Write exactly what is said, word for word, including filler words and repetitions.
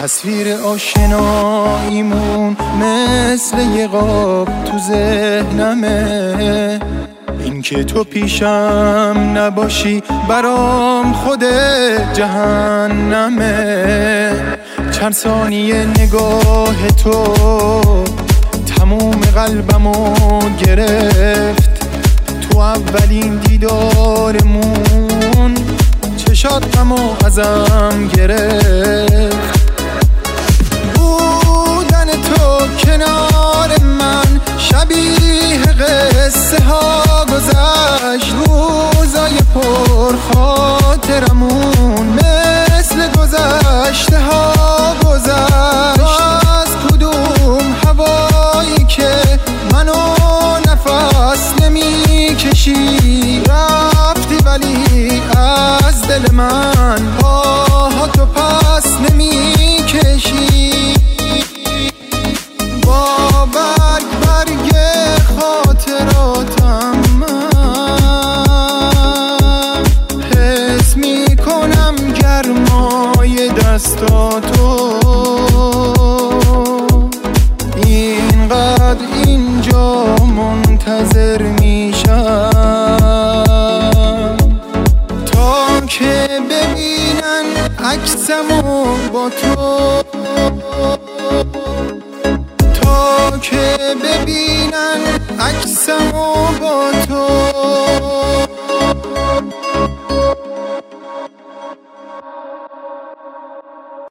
تصویر آشناییمون مثل یه قاب تو ذهنمه، این که تو پیشم نباشی برام خود جهنمه. چند ثانیه نگاه تو تموم قلبمو گرفت، تو اولین دیدارمون چشات غمو ازم گرفت. بودن تو کنار من شبیه قصه ها گذشت، روزای پر خاطرمون مثل گذشته ها گذشت. از کدوم هوایی که منو نفس نمی کشی رفتی، ولی از دل من آه تو پس نمی کشی. با برگ برگ خاطراتم من حس می کنم گرمای دستاتو، اینقدر اینجا منتظر میشم تا که ببینن عکسمو با تو، تا که ببینن عکسمو با تو.